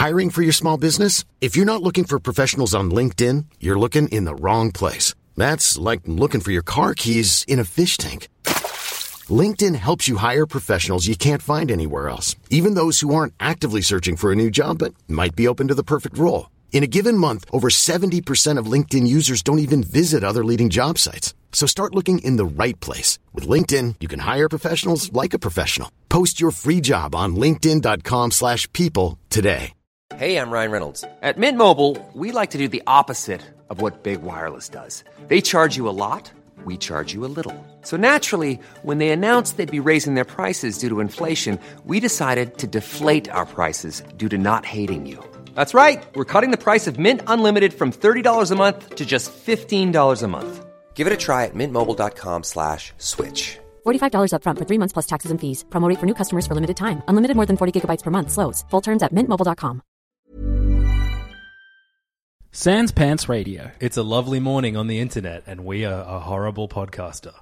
Hiring for your small business? If you're not looking for professionals on LinkedIn, you're looking in the wrong place. That's like looking for your car keys in a fish tank. LinkedIn helps you hire professionals you can't find anywhere else, even those who aren't actively searching for a new job but might be open to the perfect role. In a given month, over 70% of LinkedIn users don't even visit other leading job sites. So start looking in the right place. With LinkedIn, you can hire professionals like a professional. Post your free job on linkedin.com/people today. Hey, I'm Ryan Reynolds. At Mint Mobile, we like to do the opposite of what Big Wireless does. They charge you a lot, we charge you a little. So naturally, when they announced they'd be raising their prices due to inflation, we decided to deflate our prices due to not hating you. That's right. We're cutting the price of Mint Unlimited from $30 a month to just $15 a month. Give it a try at mintmobile.com/switch. $45 up front for 3 months plus taxes and fees. Promo rate for new customers for limited time. Unlimited more than 40 gigabytes per month. Slows full terms at mintmobile.com. Sans Pants Radio. It's a lovely morning on the internet, and we are a horrible podcaster.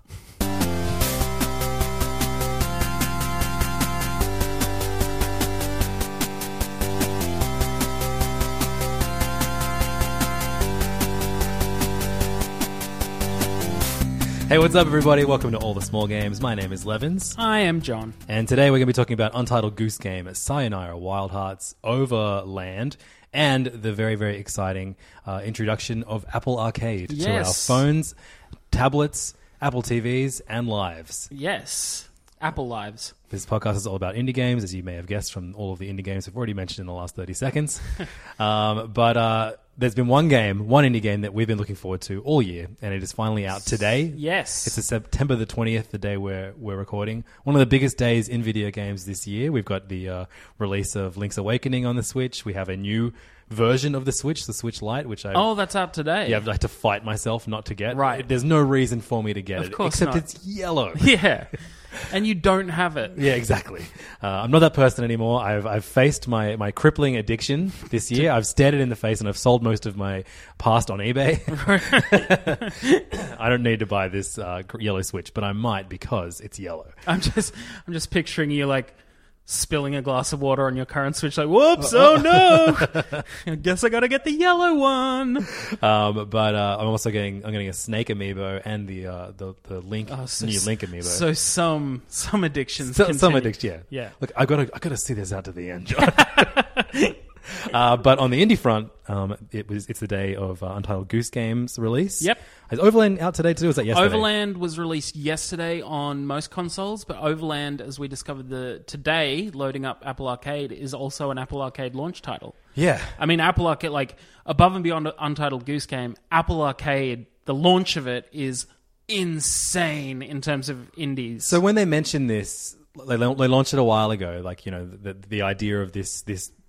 Hey, what's up, everybody? Welcome to All the Small Games. My name is Levins. I am John. And today we're going to be talking about Untitled Goose Game, Sayonara Wild Hearts Overland, and the very, very exciting introduction of Apple Arcade to our phones, tablets, Apple TVs, and lives. Yes, Apple Lives. This podcast is all about indie games, as you may have guessed from all of the indie games we've already mentioned in the last 30 seconds. But there's been one indie game that we've been looking forward to all year, and it is finally out today. Yes. It's September the 20th, the day we're recording. One of the biggest days in video games this year. We've got the release of Link's Awakening on the Switch. We have a new version of the Switch Lite, which that's out today. Yeah, I'd like to fight myself not to get. Right. There's no reason for me to get it. Of course except not. it's yellow. Yeah. And you don't have it. Yeah, exactly. I'm not that person anymore. I've faced my crippling addiction this year. I've stared it in the face, and I've sold most of my past on eBay. I don't need to buy this yellow Switch, but I might because it's yellow. I'm just picturing you like spilling a glass of water on your current Switch, like, whoops, oh no, I guess I gotta get the yellow one. But I'm also getting a Snake amiibo and the Link new Link amiibo. So some addictions, some addiction, yeah. Look, I gotta see this out to the end, John. But on the indie front, it's the day of Untitled Goose Game's release. Yep. Is Overland out today too? Or was that yesterday? Overland was released yesterday on most consoles, but Overland, as we discovered today, loading up Apple Arcade, is also an Apple Arcade launch title. Yeah. I mean, Apple Arcade, like, above and beyond Untitled Goose Game, Apple Arcade, the launch of it is insane in terms of indies. So when they mentioned this, they launched it a while ago, like, you know, the idea of this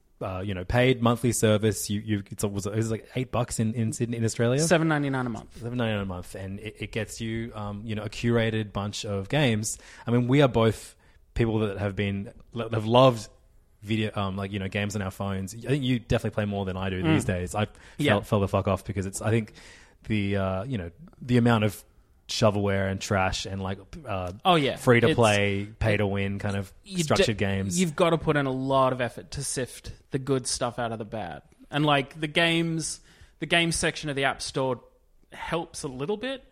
paid monthly service. It was like $8 in Sydney, in Australia. $7.99 a month. $7.99 a month, and it gets you, a curated bunch of games. I mean, we are both people that have loved video, games on our phones. I think you definitely play more than I do these days. I fell the fuck off because I think the amount of shovelware and trash and free to play, pay to win kind of structured games. You've got to put in a lot of effort to sift the good stuff out of the bad. And like the games section of the App Store helps a little bit,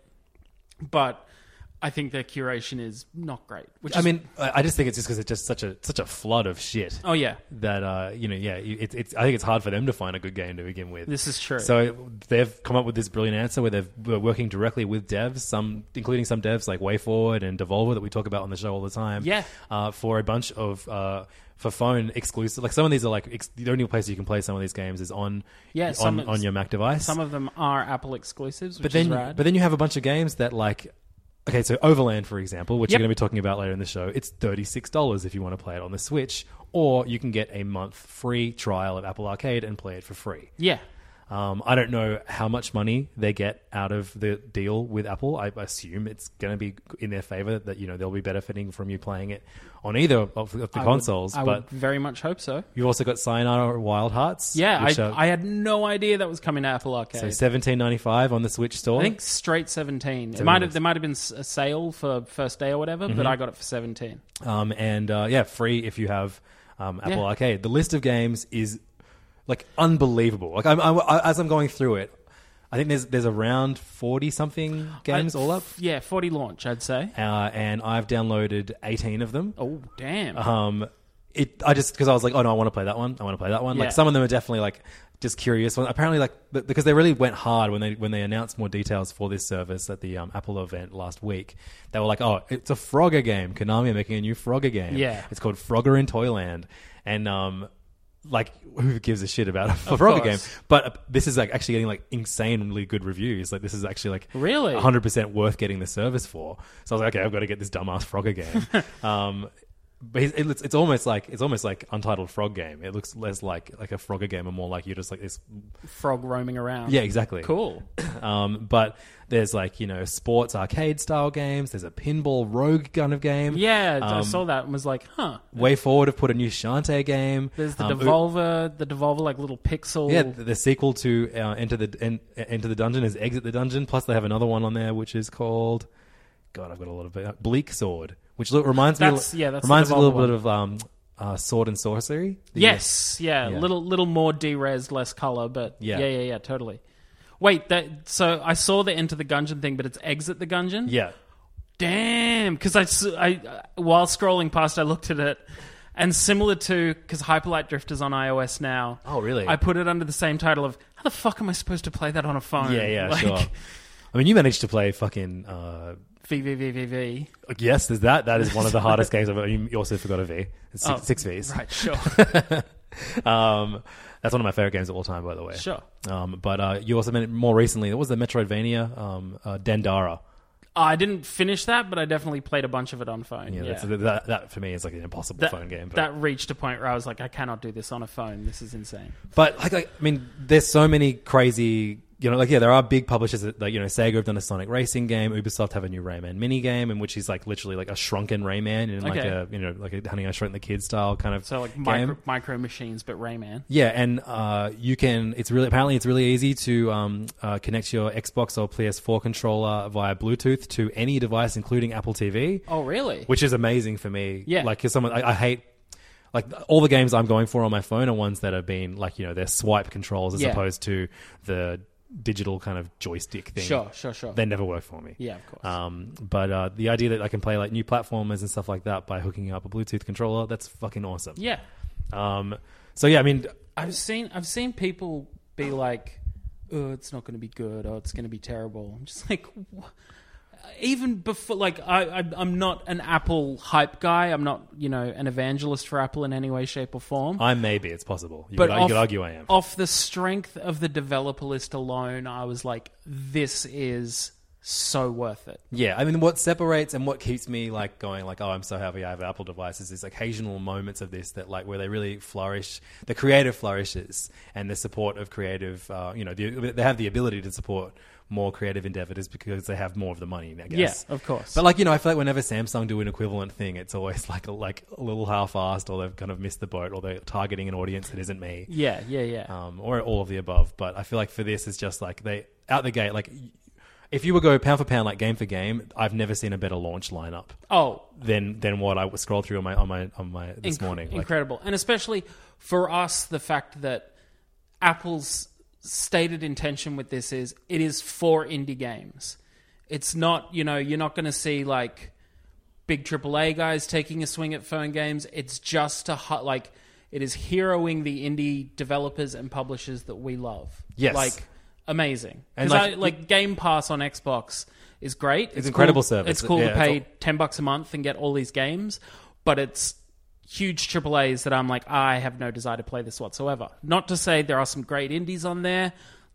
but I think their curation is not great. I just think it's just because it's just such a flood of shit. Oh yeah, that I think it's hard for them to find a good game to begin with. This is true. So they've come up with this brilliant answer where we're working directly with devs, including some devs like WayForward and Devolver that we talk about on the show all the time. Yeah, for a bunch of for phone exclusive. Like some of these are like the only place you can play some of these games is on your Mac device. Some of them are Apple exclusives, which is rad. But then you have a bunch of games that like. Okay, so Overland, for example, which you're going to be talking about later in the show, it's $36 if you want to play it on the Switch, or you can get a month free trial of Apple Arcade and play it for free. Yeah. I don't know how much money they get out of the deal with Apple. I assume it's going to be in their favor that they'll be benefiting from you playing it on either of the consoles. I would very much hope so. You've also got Sayonara Wild Hearts. Yeah, I had no idea that was coming to Apple Arcade. So $17.95 on the Switch store. I think straight 17. There might have been a sale for first day or whatever, but I got it for 17. Free if you have Apple Arcade. The list of games is like unbelievable. Like as I'm going through it, I think there's around 40 something games all up. Yeah, 40 launch, I'd say. And I've downloaded 18 of them. Oh, damn. Because I was like, oh no, I want to play that one. Yeah. Like some of them are definitely like just curious. Apparently, like because they really went hard when they announced more details for this service at the Apple event last week. They were like, oh, it's a Frogger game. Konami are making a new Frogger game. Yeah, it's called Frogger in Toyland, and like who gives a shit about a Frogger game? But this is like actually getting like insanely good reviews. Like this is actually like really 100% worth getting the service for. So I was like, okay, I've got to get this dumbass Frogger game. But it's almost like Untitled Frog Game. It looks less like a Frogger game and more like you're just like this frog roaming around. Yeah, exactly. Cool. But there's like, sports arcade style games. There's a pinball rogue kind of game. Yeah, I saw that and was like, huh. Way Forward have put a new Shantae game. There's the Devolver like little pixel. Yeah, the sequel to Enter the Dungeon is Exit the Dungeon. Plus they have another one on there which is called, God, I've got a lot of Bleak Sword. Which reminds me a little bit of Sword and Sorcery. Yes, little more de-res, less color, but yeah, totally. Wait, so I saw the Enter the Gungeon thing, but it's Exit the Gungeon? Yeah. Damn, because I while scrolling past, I looked at it, and similar to, because Hyperlight Drifter's on iOS now. Oh, really? I put it under the same title of, how the fuck am I supposed to play that on a phone? Yeah, sure. I mean, you managed to play fucking... VVVVV. Yes, there's that. That is one of the hardest games ever. You also forgot a V. It's six Vs. Right, sure. That's one of my favorite games of all time, by the way. Sure. But you also mentioned more recently, what was the Metroidvania? Dandara. I didn't finish that, but I definitely played a bunch of it on phone. Yeah. That for me is like an impossible phone game. But. That reached a point where I was like, I cannot do this on a phone. This is insane. But I mean, there's so many crazy... there are big publishers that, Sega have done a Sonic Racing game. Ubisoft have a new Rayman mini game, in which he's like literally like a shrunken Rayman in like a Honey I Shrunk the Kids style kind of so like game. micro machines, but Rayman. Yeah, and you can. It's really easy to connect your Xbox or PS4 controller via Bluetooth to any device, including Apple TV. Oh, really? Which is amazing for me. Yeah, like because I hate. Like all the games I'm going for on my phone are ones that have been like they're swipe controls as opposed to the digital kind of joystick thing. Sure. They never work for me. Yeah, of course. But the idea that I can play like new platformers and stuff like that by hooking up a Bluetooth controller, that's fucking awesome. Yeah. So yeah, I mean, I've seen people be like, "Oh, it's not going to be good. Oh, it's going to be terrible." I'm just like, even before, like, I'm not an Apple hype guy. I'm not, an evangelist for Apple in any way, shape, or form. Maybe it's possible. You could argue I am. Off the strength of the developer list alone, I was like, this is so worth it. Yeah, I mean, what separates and what keeps me like going like, oh, I'm so happy I have Apple devices is occasional moments of this that like where they really flourish, the creative flourishes and the support of creative, they have the ability to support more creative endeavors because they have more of the money, I guess. Yeah, of course. But like, I feel like whenever Samsung do an equivalent thing, it's always like a little half-assed, or they've kind of missed the boat, or they're targeting an audience that isn't me. Yeah. Or all of the above. But I feel like for this, it's just like they out the gate, like if you were go pound for pound, like game for game, I've never seen a better launch lineup. Oh, than what I scrolled through on my this morning. Incredible, and especially for us, the fact that Apple's stated intention with this is it is for indie games. It's not, you're not going to see like big AAA guys taking a swing at phone games. It's just it is heroing the indie developers and publishers that we love. Yes. Like, amazing. And Because Game Pass on Xbox is great. It's incredible service. It's cool to pay $10 a month and get all these games, but it's huge AAAs that I'm like, I have no desire to play this whatsoever. Not to say there are some great indies on there.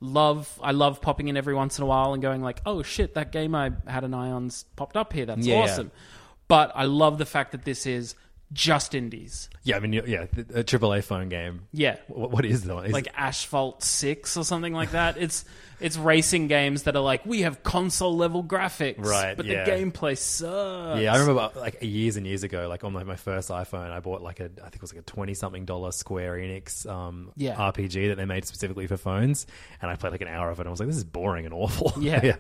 I love popping in every once in a while and going like, oh shit, that game I had an eye on's popped up here. That's awesome. Yeah. But I love the fact that this is just indies. Yeah, I mean, a AAA phone game. Yeah. What is that? Like Asphalt 6 or something like that. It's racing games that are like, we have console level graphics, right? But the gameplay sucks. Yeah, I remember like years and years ago, like on my first iPhone, I bought like I think it was like a $20-something Square Enix RPG that they made specifically for phones, and I played like an hour of it. And I was like, this is boring and awful. Yeah.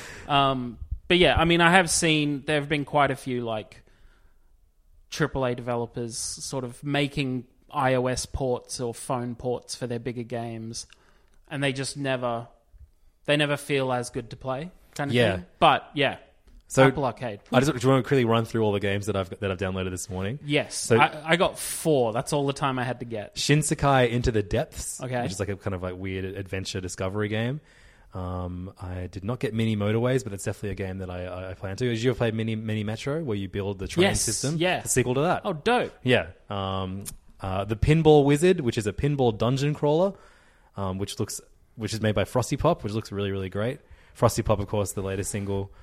But yeah, I mean, I have seen there have been quite a few like AAA developers sort of making iOS ports or phone ports for their bigger games, and they just never feel as good to play, kind of thing. But yeah, so Apple Arcade. Do you want to quickly run through all the games that I've downloaded this morning? Yes, So I got 4. That's all the time I had to get. Shinsekai Into the Depths, Okay. which is like a kind of like weird adventure discovery game. I did not get Mini Motorways, but it's definitely a game that I plan to. Did you ever play Mini Metro, where you build the train system? Yeah. The sequel to that. Oh, dope. Yeah. The Pinball Wizard, which is a pinball dungeon crawler, which is made by Frosty Pop, which looks really, really great. Frosty Pop, of course, the latest single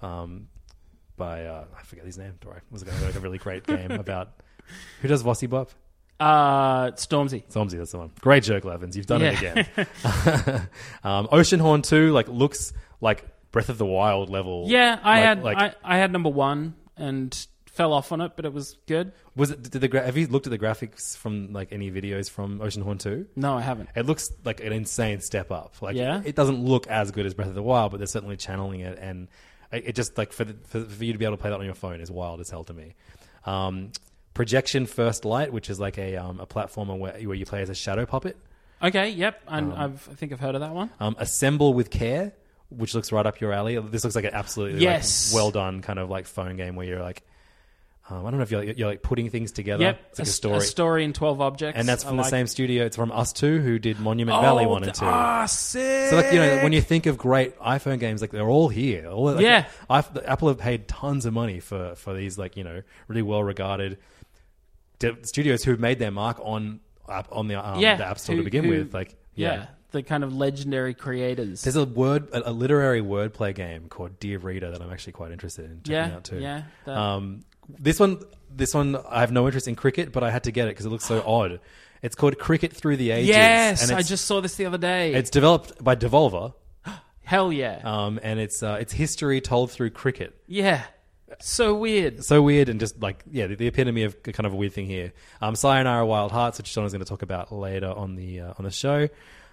by I forget his name. It was going to be like a really great game about who does Frosty Pop? Stormzy. Stormzy, that's the one. Great joke, Levins. You've done it Yeah. again. Oceanhorn 2 looks like Breath of the Wild level. Yeah, I had number 1 and fell off on it, but it was good. Was it? Have you looked at the graphics from any videos from Oceanhorn 2? No, I haven't. It looks like an insane step up. Yeah? It doesn't look as good as Breath of the Wild, but they're certainly channeling it, and it just for you to be able to play that on your phone is wild as hell to me. Projection First Light, which is like a platformer where you play as a shadow puppet. Okay, yep. I think I've heard of that one. Assemble with Care, which looks right up your alley. This looks like an absolutely well done kind of like phone game where you're like, I don't know if you're like putting things together. Yep, it's like a story. A story in 12 objects. And that's from the same studio. It's from Us2, who did Monument Valley 1 and 2. Sick! So when you think of great iPhone games, they're all here. Apple have paid tons of money for these really well regarded studios who've made their mark on the App Store to begin with. The kind of legendary creators. There's a literary wordplay game called Dear Reader that I'm actually quite interested in checking out too. Yeah. This one I have no interest in cricket, but I had to get it because it looks so odd. It's called Cricket Through the Ages. Yes, and I just saw this the other day. It's developed by Devolver. Hell yeah. And it's history told through cricket. Yeah. So weird. And just the epitome of kind of a weird thing here. Sayonara Wild Hearts, which Sean is going to talk about later on the show.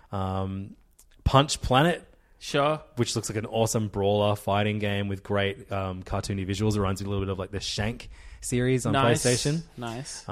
Punch Planet. Sure. Which looks like an awesome brawler fighting game with great cartoony visuals. It reminds me a little bit of like the Shank series on PlayStation. Nice.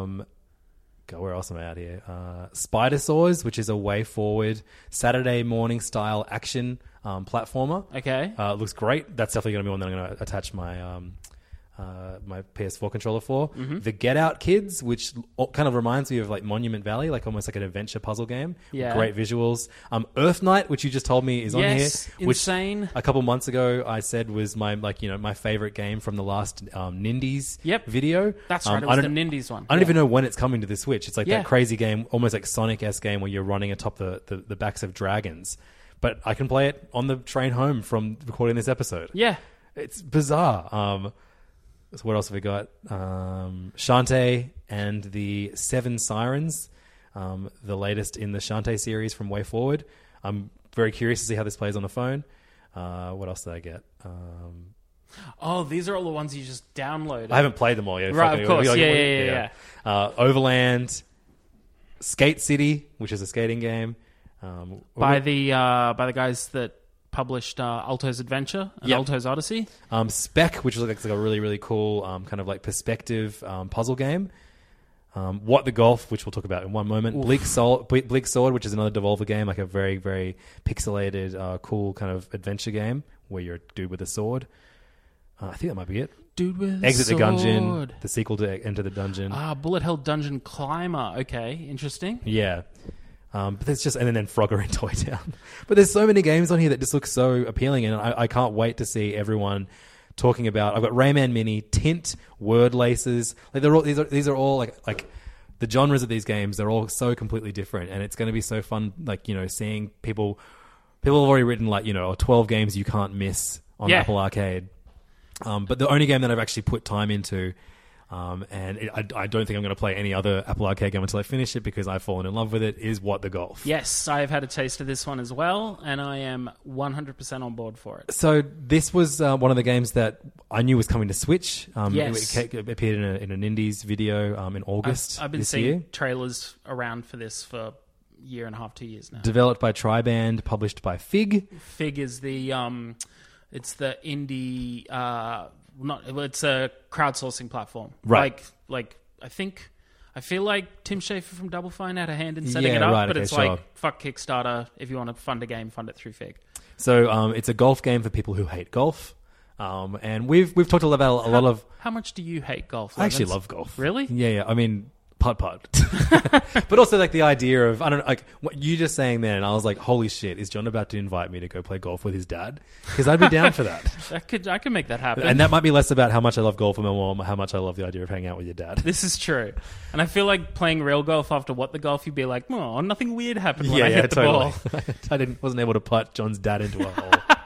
Where else am I out here? Spider Saws, which is a way forward Saturday morning style action platformer. Okay. Looks great. That's definitely going to be one that I'm going to attach my my PS4 controller for. Mm-hmm. The Get Out Kids, which kind of reminds me of like Monument Valley, like almost like an adventure puzzle game. Yeah. Great visuals. Earth Night, which you just told me is on here. Which insane. A couple months ago I said was my my favorite game from the last Nindies video. That's right. It was the Nindies one. I don't even know when it's coming to the Switch. It's like that crazy game, almost like Sonic-esque game where you're running atop the backs of dragons. But I can play it on the train home from recording this episode. Yeah. It's bizarre. So what else have we got? Shantae and the Seven Sirens, the latest in the Shantae series from Way Forward. I'm very curious to see how this plays on the phone. What else did I get? These are all the ones you just downloaded. I haven't played them all yet. Right, of course. Yeah. Overland, Skate City, which is a skating game. By the guys that published Alto's Adventure and Alto's Odyssey. Spec, which was like a really, really cool kind of like perspective puzzle game. What the Golf, which we'll talk about in one moment. Bleak Sword, which is another Devolver game, like a very, very pixelated, cool kind of adventure game where you're a dude with a sword. I think that might be it. Dude with Exit a sword. the Gungeon, the sequel to Enter the Dungeon. Bullet Hell Dungeon Climber. Okay, interesting. Yeah. But there's just, and then Frogger in Toy Town. But there's so many games on here that just look so appealing, and I can't wait to see everyone talking about. I've got Rayman Mini, Tint, Word Laces. Like they're all these are all like the genres of these games. They're all so completely different, and it's going to be so fun. Like seeing people have already written 12 games you can't miss on Apple Arcade. But the only game that I've actually put time into. I don't think I'm going to play any other Apple Arcade game until I finish it because I've fallen in love with it, is What the Golf. Yes, I've had a taste of this one as well, and I am 100% on board for it. So this was one of the games that I knew was coming to Switch. Yes. It appeared in an Indies video in August I've been this seeing year. trailers around for this for a year and a half, 2 years now. Developed by Triband, published by Fig. Fig is the it's the indie it's a crowdsourcing platform. Right. Like I think I feel like Tim Schafer from Double Fine had a hand in setting Yeah, it up, right, but okay, it's sure. like, fuck Kickstarter. If you want to fund a game, fund it through Fig. So it's a golf game for people who hate golf. And we've talked about a lot of... How much do you hate golf? I actually Levins? love golf. Really? Yeah. I mean, putt. But also like the idea of, I don't know, like what you just saying there, and I was like, holy shit, is John about to invite me to go play golf with his dad? Because I'd be down for that. I could make that happen. And that might be less about how much I love golf and more how much I love the idea of hanging out with your dad. This is true. And I feel like playing real golf after what the golf, you'd be like, oh, nothing weird happened when I hit the totally. ball. I wasn't able to putt John's dad into a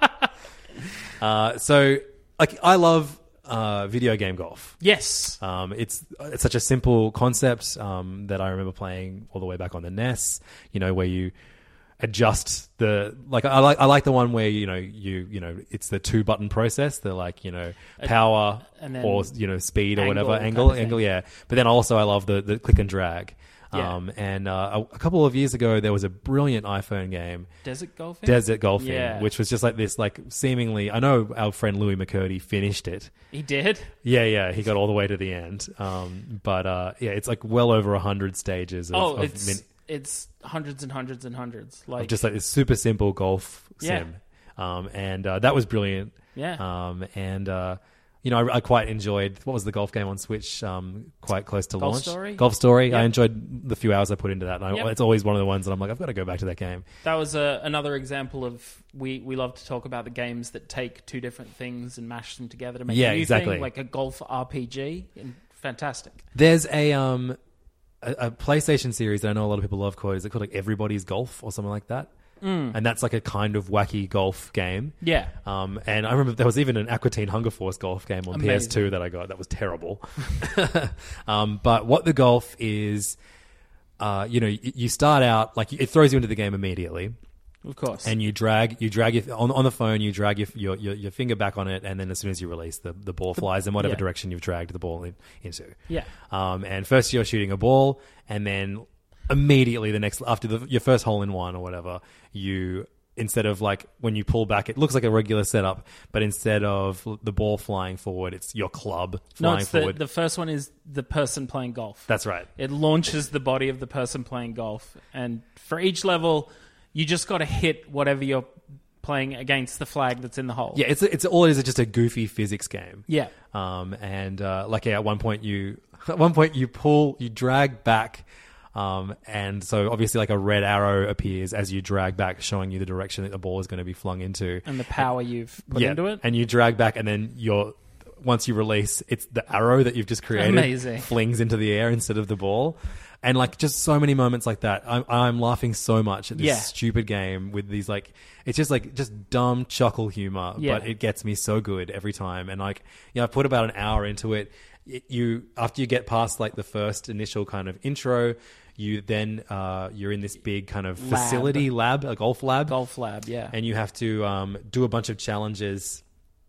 hole. So, like, I love video game golf. Yes. It's such a simple concept that I remember playing all the way back on the NES. You know, where you adjust the I like the one where you know it's the 2-button process. The power and then or speed or whatever angle kind of angle. thing. Yeah, but then also I love the click and drag. Yeah. And a couple of years ago, there was a brilliant iPhone game, Desert golfing? Desert Golfing, Yeah. which was just like this, like seemingly. I know our friend Louis McCurdy finished it. He did? Yeah, he got all the way to the end. But it's like well over 100 stages. It's hundreds and hundreds and hundreds. Of just like this super simple golf sim. And that was brilliant. Yeah. I quite enjoyed, what was the golf game on Switch quite close to Golf launch? Story? Golf Story. Yep. I enjoyed the few hours I put into that. And it's always one of the ones that I'm like, I've got to go back to that game. That was another example of we love to talk about the games that take two different things and mash them together to make a new exactly. thing, like a golf RPG. Fantastic. There's a PlayStation series that I know a lot of people love called, is it called like Everybody's Golf or something like that? And that's like a kind of wacky golf game. Yeah. And I remember there was even an Aqua Teen Hunger Force golf game on Amazing. PS2 that I got. That was terrible. But what the golf is, you start out, like it throws you into the game immediately. Of course. And you drag your, on the phone, you drag your finger back on it, and then as soon as you release, the ball flies in whatever direction you've dragged the ball into. Yeah. And first you're shooting a ball, and then immediately after your first hole in one or whatever, instead of like when you pull back, it looks like a regular setup, but instead of the ball flying forward, it's your club flying forward. The first one is the person playing golf. That's right. It launches the body of the person playing golf, and for each level, you just got to hit whatever you're playing against the flag that's in the hole. Yeah, it's all it is just a goofy physics game. Yeah. At one point you drag back. And so obviously like a red arrow appears as you drag back, showing you the direction that the ball is going to be flung into. And the power you've put into it. And you drag back, and then once you release, it's the arrow that you've just created. Amazing. Flings into the air instead of the ball. And like just so many moments like that. I'm laughing so much at this stupid game with these it's just dumb chuckle humor, but it gets me so good every time. And I put about an hour into it. After you get past like the first initial kind of intro, you then you're in this big kind of facility lab, a golf lab. Golf lab, yeah. And you have to do a bunch of challenges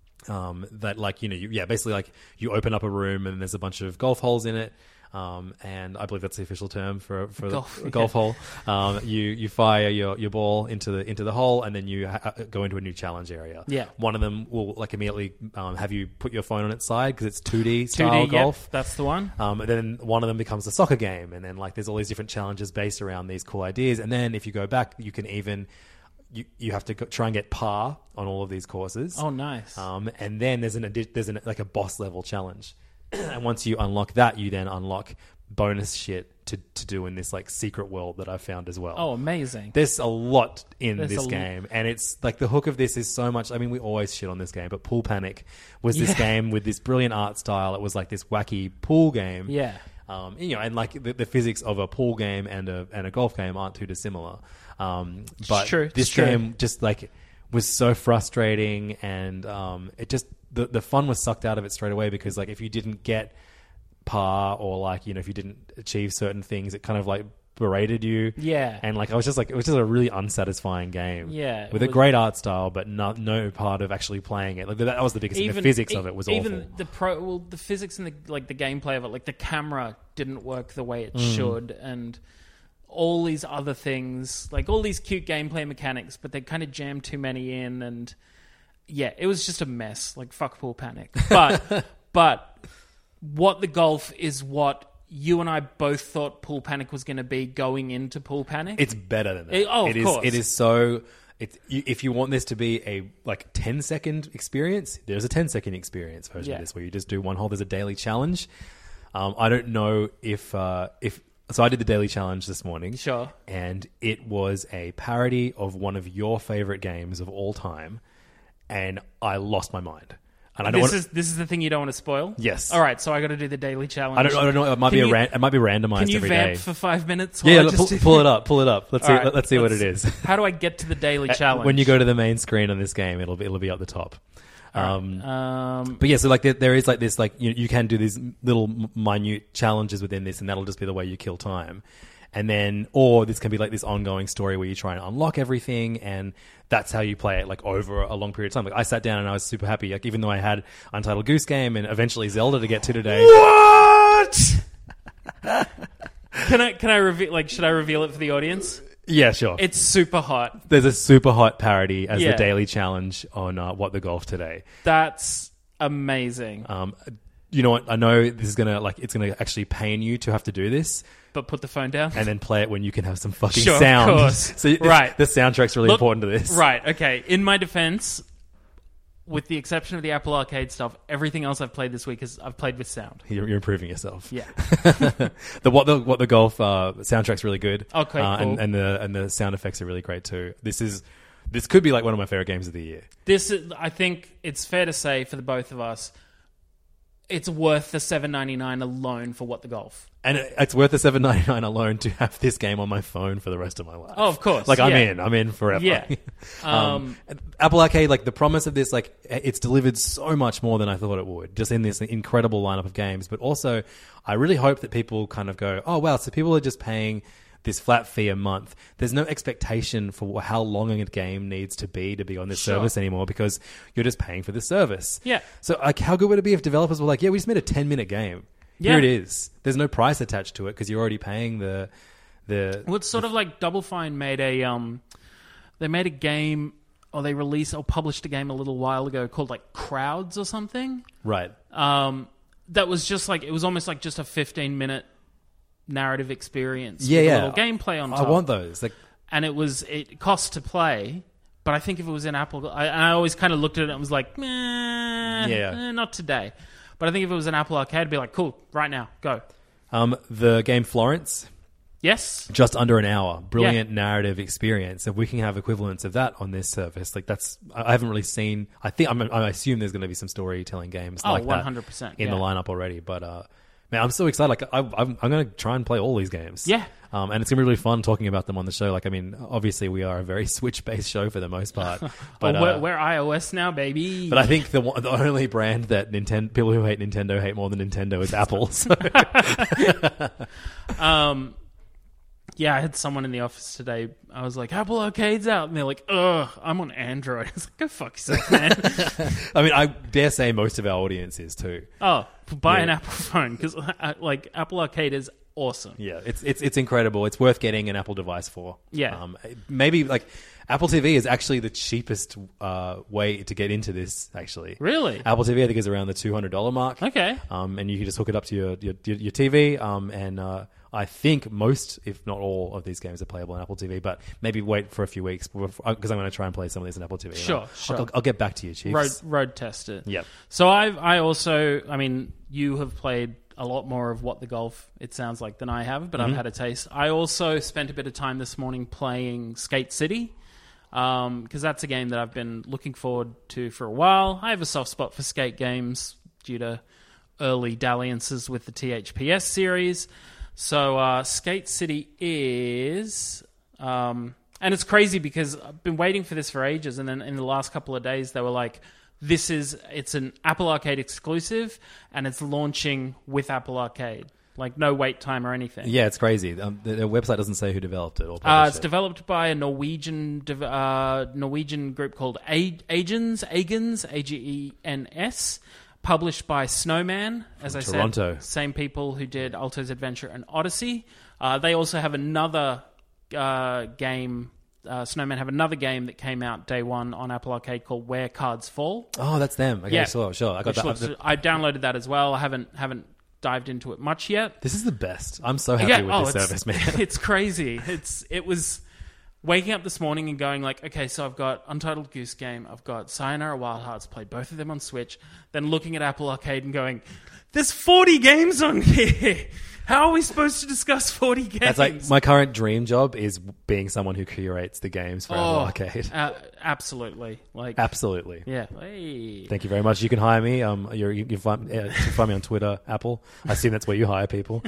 that basically like you open up a room and there's a bunch of golf holes in it. And I believe that's the official term for a golf hole. You fire your ball into the hole, and then you go into a new challenge area. Yeah. One of them will like immediately have you put your phone on its side because it's 2D style golf. Yep, that's the one. And then one of them becomes a soccer game, and then like there's all these different challenges based around these cool ideas. And then if you go back, you can even you have to try and get par on all of these courses. Oh, nice. And then there's like a boss level challenge. And once you unlock that, you then unlock bonus shit to do in this like secret world that I've found as well. Oh, amazing. There's a lot in this game. And it's like the hook of this is so much. I mean, we always shit on this game, but Pool Panic was this game with this brilliant art style. It was like this wacky pool game. Yeah. And like the physics of a pool game and a golf game aren't too dissimilar. But this game just like was so frustrating, and it just the fun was sucked out of it straight away, because like if you didn't get par, or like if you didn't achieve certain things, it kind of like berated you. Yeah. And like it was just a really unsatisfying game. Yeah. With a great art style, but no part of actually playing it. Like that was the biggest thing. The physics of it was awful. Even the physics and the gameplay of it, like the camera didn't work the way it should, and all these other things, like all these cute gameplay mechanics, but they kind of jammed too many in, and yeah, it was just a mess. Like fuck Pool Panic. But what the golf is what you and I both thought Pool Panic was going to be going into Pool Panic. It's better than that. Of course. It is so... if you want this to be a 10-second experience, there's a 10-second experience version of this where you just do one hole. There's a daily challenge. I don't know if so I did the daily challenge this morning. Sure. And it was a parody of one of your favorite games of all time, and I lost my mind. And I don't this is the thing you don't want to spoil? Yes. All right, so I got to do the daily challenge. I don't know. It might be randomized Can you every vamp day. for 5 minutes? Yeah, pull it up. Let's see. Right, Let's see what it is. How do I get to the daily challenge? When you go to the main screen on this game, it'll be up the top. But yeah, so there is this you can do these little minute challenges within this, and that'll just be the way you kill time. And then, or this can be this ongoing story where you try and unlock everything, and that's how you play it over a long period of time. I sat down and I was super happy, even though I had Untitled Goose Game and eventually Zelda to get to today. What? Can I reveal? Should I reveal it for the audience? Yeah, sure. It's super hot. There's a super hot parody as the daily challenge on What the Golf today. That's amazing. You know what? I know this is gonna it's gonna actually pain you to have to do this. But put the phone down. And then play it when you can have some fucking sure, sound. Of course. So right. The soundtrack's really important to this. Right, okay. In my defense, with the exception of the Apple Arcade stuff, everything else I've played this week I've played with sound. You're improving yourself. Yeah. the What the Golf soundtrack's really good. Okay, cool. And the sound effects are really great too. This could be one of my favorite games of the year. I think it's fair to say for the both of us, it's worth the $7.99 alone for What the Golf. And it's worth the $7.99 alone to have this game on my phone for the rest of my life. Oh, of course. I'm in forever. Yeah. Apple Arcade, the promise of this, it's delivered so much more than I thought it would, just in this incredible lineup of games. But also, I really hope that people kind of go, oh, wow, so people are just paying this flat fee a month. There's no expectation for how long a game needs to be on this service anymore, because you're just paying for the service. Yeah. So how good would it be if developers were we just made a 10-minute game. Here it is. There's no price attached to it because you're already paying the. Well, it's sort of like Double Fine made a game, or they released or published a game a little while ago called Crowds or something. Right. That was just it was almost just a 15-minute narrative experience. Yeah, with yeah. a little gameplay on top. I want those. And it cost to play, but I think if it was in Apple, I always kind of looked at it and was like, not today. But I think if it was an Apple Arcade, I'd be like, cool, right now, go. The game Florence. Yes. Just under an hour. Brilliant narrative experience. If we can have equivalents of that on this service, that's... I haven't really seen... I assume there's going to be some storytelling games like 100%, that in the lineup already. But, man, I'm so excited. I'm going to try and play all these games. Yeah. And it's going to be really fun talking about them on the show. Obviously we are a very Switch-based show for the most part. But we're iOS now, baby. But I think the only brand that people who hate Nintendo hate more than Nintendo is Apple. So. Yeah, I had someone in the office today. I was like, Apple Arcade's out. And they're like, ugh, I'm on Android. I was like, go fuck yourself, man. I dare say most of our audience is too. Oh, buy an Apple phone, because Apple Arcade is awesome. Yeah, it's incredible. It's worth getting an Apple device for. Yeah. Maybe Apple TV is actually the cheapest way to get into this, actually. Really? Apple TV, I think, is around the $200 mark. Okay. And you can just hook it up to your TV. And I think most, if not all, of these games are playable on Apple TV. But maybe wait for a few weeks, because I'm going to try and play some of these on Apple TV. Sure. I'll get back to you, Chiefs. Road test it. Yep. So I also, you have played a lot more of What the Golf, it sounds like, than I have, but I've had a taste. I also spent a bit of time this morning playing Skate City, because that's a game that I've been looking forward to for a while. I have a soft spot for skate games due to early dalliances with the THPS series. So Skate City is... and it's crazy because I've been waiting for this for ages, and then in the last couple of days they were like, it's an Apple Arcade exclusive, and it's launching with Apple Arcade. No wait time or anything. Yeah, it's crazy. The website doesn't say who developed it or published it's developed by a Norwegian group called Agens, Agens, published by Snowman, as I Toronto. said. Same people who did Alto's Adventure and Odyssey. They also have another game... Snowman have another game that came out day one on Apple Arcade called Where Cards Fall. Oh, that's them. Okay, yeah. sure. I got that. I downloaded that as well. I haven't dived into it much yet. This is the best. I'm so happy with this service, man. It's crazy. It was waking up this morning and going like, okay, so I've got Untitled Goose Game, I've got Sayonara Wild Hearts, played both of them on Switch, then looking at Apple Arcade and going, there's 40 games on here. How are we supposed to discuss 40 games? That's like my current dream job is being someone who curates the games for Apple Arcade. Absolutely. Absolutely. Yeah. Hey. Thank you very much. You can hire me. You can find me on Twitter, Apple. I assume that's where you hire people.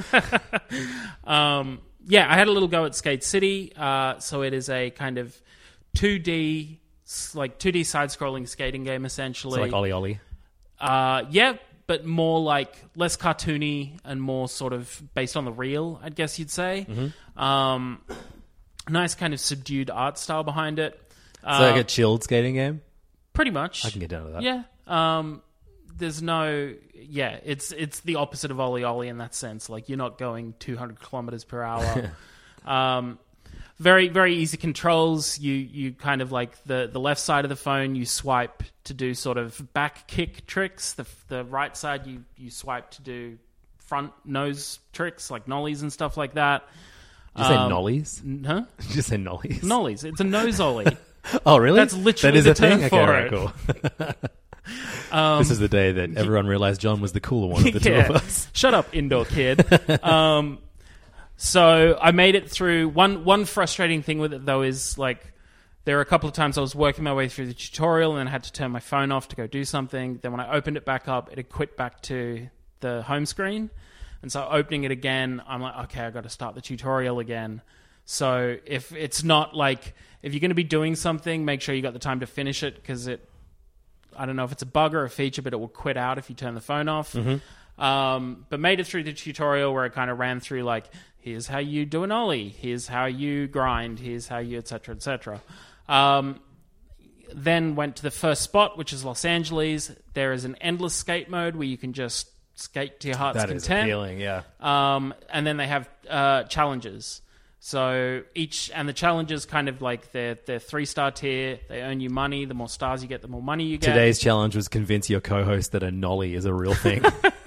Yeah, I had a little go at Skate City. So it is a kind of 2D side-scrolling skating game, essentially. So like Ollie Ollie. Yeah, but more like less cartoony and more sort of based on the real, I guess you'd say. Mm-hmm. Nice kind of subdued art style behind it. So like a chilled skating game? Pretty much. I can get down to that. Yeah. There's no... Yeah, it's the opposite of Ollie Ollie in that sense. Like, you're not going 200 kilometers per hour. Very, very easy controls. You kind of like the left side of the phone, you swipe to do sort of back kick tricks. The right side, you swipe to do front nose tricks like nollies and stuff like that. Did you say nollies? Huh? Did you say nollies? Nollies. It's a nose ollie. Oh, really? That's literally that is the a term thing? for Okay, it. right, cool. This is the day that everyone realized John was the cooler one of the two of us. Shut up, indoor kid. So I made it through. One frustrating thing with it, though, is like there were a couple of times I was working my way through the tutorial and then had to turn my phone off to go do something. Then when I opened it back up, it had quit back to the home screen. And so opening it again, I'm like, okay, I got to start the tutorial again. So if it's not like, if you're going to be doing something, make sure you got the time to finish it, because I don't know if it's a bug or a feature, but it will quit out if you turn the phone off. Mm-hmm. But made it through the tutorial where I kind of ran through like, here's how you do an ollie, here's how you grind, here's how you etc. etc. Then went to the first spot, which is Los Angeles. There is an endless skate mode where you can just skate to your heart's content. That is appealing, yeah. And then they have challenges. So the challenges kind of like they're 3-star tier. They earn you money. The more stars you get, the more money you get. Today's challenge was convince your co-host that a nollie is a real thing.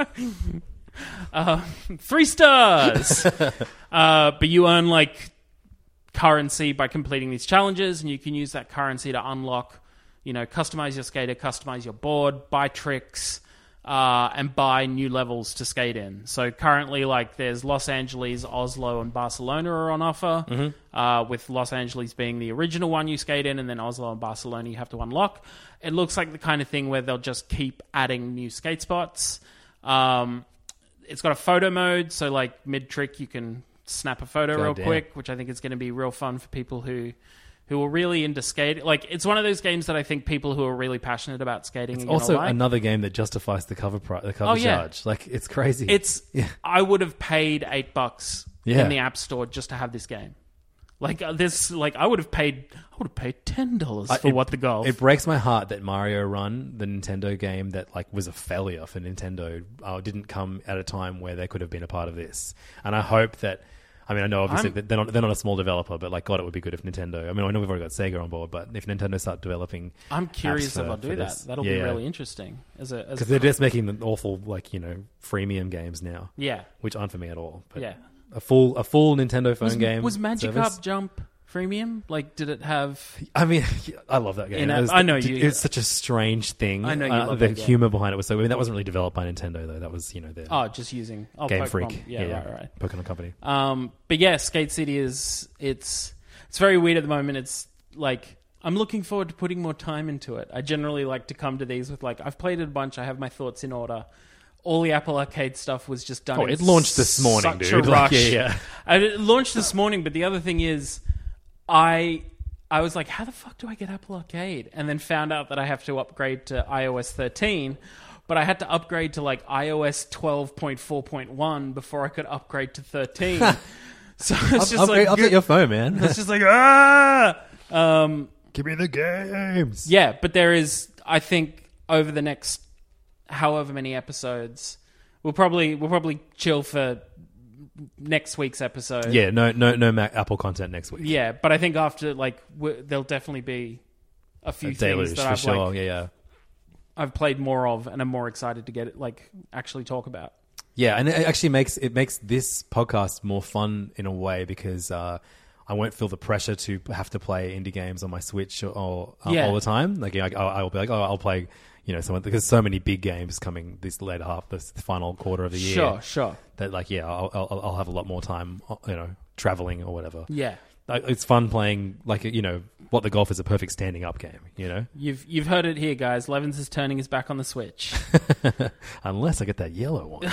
3 stars. But you earn like currency by completing these challenges, and you can use that currency to unlock, customize your skater, customize your board, buy tricks, and buy new levels to skate in. So currently, like, there's Los Angeles, Oslo, and Barcelona are on offer, with Los Angeles being the original one you skate in, and then Oslo and Barcelona you have to unlock. It looks like the kind of thing where they'll just keep adding new skate spots. It's got a photo mode, so like mid-trick you can snap a photo real quick, which I think is going to be real fun for people who are really into skating. Like, it's one of those games that I think people who are really passionate about skating are also like. Another game that justifies the cover charge. Like, it's crazy. I would have paid $8 in the App Store just to have this game. Like, I would have paid $10 for What the Golf. It breaks my heart that Mario Run, the Nintendo game that like was a failure for Nintendo, didn't come at a time where they could have been a part of this. And I hope that. I mean, I know obviously that they're not a small developer, but like, God, it would be good if Nintendo. I mean, I know we've already got Sega on board, but if Nintendo start developing, I'm curious if they'll do that. That'll be really interesting. Because they're just making the awful freemium games now. Yeah, which aren't for me at all. But yeah, a full Nintendo phone game. Was Magikarp Jump freemium? Like, did it have? I mean, I love that game. I know you. It's such a strange thing. I know you love the humor behind it was so. I mean, that wasn't really developed by Nintendo though. That was their just using Game Pokemon. Freak. Yeah, right. Pokemon Company. But yeah, Skate City it's very weird at the moment. It's like, I'm looking forward to putting more time into it. I generally like to come to these with like, I've played it a bunch. I have my thoughts in order. All the Apple Arcade stuff was just done. It launched this morning, such dude. A rush. Yeah. It launched this morning, but the other thing is, I was like, how the fuck do I get Apple Arcade? And then found out that I have to upgrade to iOS 13, but I had to upgrade to like iOS 12.4.1 before I could upgrade to 13. So it's just I'll get your phone, man. It's just like, give me the games. Yeah, but there is, I think, over the next however many episodes, we'll probably chill for next week's episode. Yeah, no Mac Apple content next week. Yeah, but I think after, like, there'll definitely be a few things that I've sure. I've I've played more of and I'm more excited to get it, like, actually talk about. Yeah, and it actually makes this podcast more fun in a way because I won't feel the pressure to have to play indie games on my Switch all the time. Like I'll be like, oh, I'll play someone, because so many big games coming this later half, this final quarter of the year. Sure. That I'll have a lot more time, traveling or whatever. Yeah. It's fun playing what the Golf is a perfect standing up game. You've heard it here, guys. Levins is turning his back on the Switch. Unless I get that yellow one.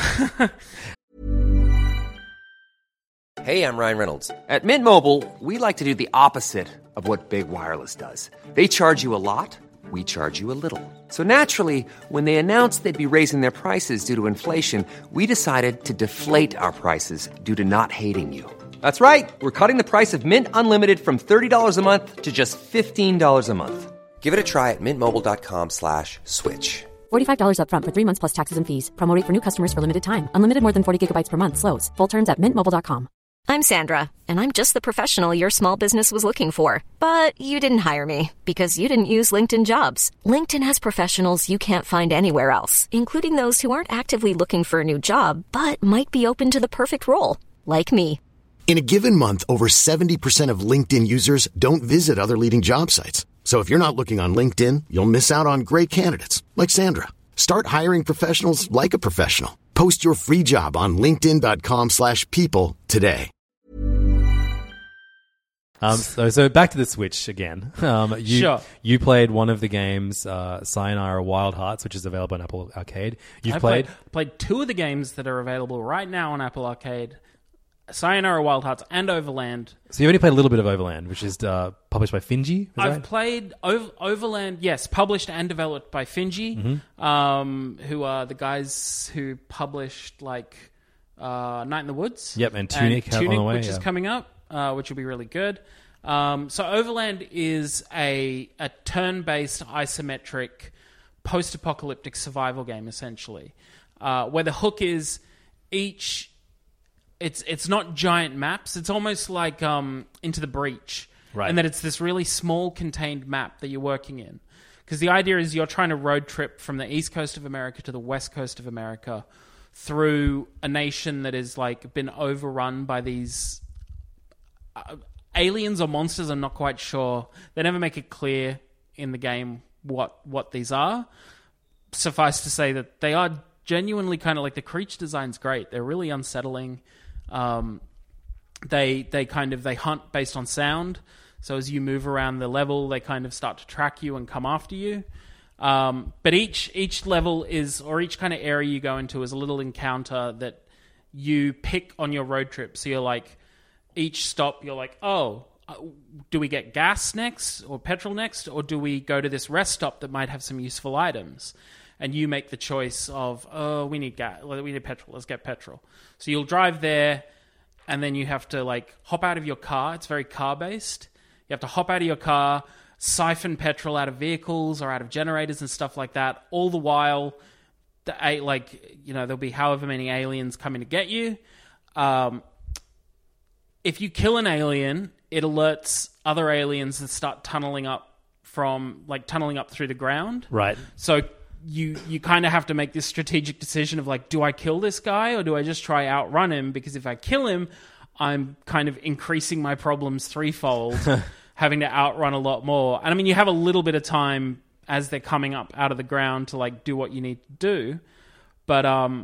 Hey, I'm Ryan Reynolds. At Mint Mobile, we like to do the opposite of what Big Wireless does. They charge you a lot, we charge you a little. So naturally, when they announced they'd be raising their prices due to inflation, we decided to deflate our prices due to not hating you. That's right. We're cutting the price of Mint Unlimited from $30 a month to just $15 a month. Give it a try at mintmobile.com/switch. $45 up front for 3 months plus taxes and fees. Promo rate for new customers for limited time. Unlimited more than 40 gigabytes per month. Slows full terms at mintmobile.com. I'm Sandra, and I'm just the professional your small business was looking for. But you didn't hire me because you didn't use LinkedIn Jobs. LinkedIn has professionals you can't find anywhere else, including those who aren't actively looking for a new job, but might be open to the perfect role, like me. In a given month, over 70% of LinkedIn users don't visit other leading job sites. So if you're not looking on LinkedIn, you'll miss out on great candidates like Sandra. Start hiring professionals like a professional. Post your free job on linkedin.com/people today. So back to the Switch again. Sure. You played one of the games, Sayonara Wild Hearts, which is available on Apple Arcade. You've played 2 of the games that are available right now on Apple Arcade. Sayonara Wild Hearts and Overland. So you only played a little bit of Overland, which is published by Finji? I've played Overland, yes, published and developed by Finji, who are the guys who published Night in the Woods. Yep, and Tunic on the way, which is coming up, which will be really good. So Overland is a turn-based, isometric, post-apocalyptic survival game, essentially, where the hook is each... It's not giant maps. It's almost like Into the Breach. Right. And that it's this really small, contained map that you're working in. Because the idea is you're trying to road trip from the east coast of America to the west coast of America through a nation that is been overrun by these aliens or monsters. I'm not quite sure. They never make it clear in the game what these are. Suffice to say that they are genuinely kind of the creature design's great. They're really unsettling. They hunt based on sound. So as you move around the level, they kind of start to track you and come after you. But each level is, or each kind of area you go into is a little encounter that you pick on your road trip. So you're each stop, you're do we get gas next or petrol next? Or do we go to this rest stop that might have some useful items? And you make the choice of, we need gas, we need petrol, let's get petrol. So you'll drive there, and then you have to hop out of your car. It's very car-based. You have to hop out of your car, siphon petrol out of vehicles or out of generators and stuff like that. All the while, there'll be however many aliens coming to get you. If you kill an alien, it alerts other aliens that start tunneling up through the ground. Right. So you kind of have to make this strategic decision of do I kill this guy or do I just try outrun him? Because if I kill him, I'm kind of increasing my problems threefold, having to outrun a lot more. And I mean, you have a little bit of time as they're coming up out of the ground to do what you need to do. But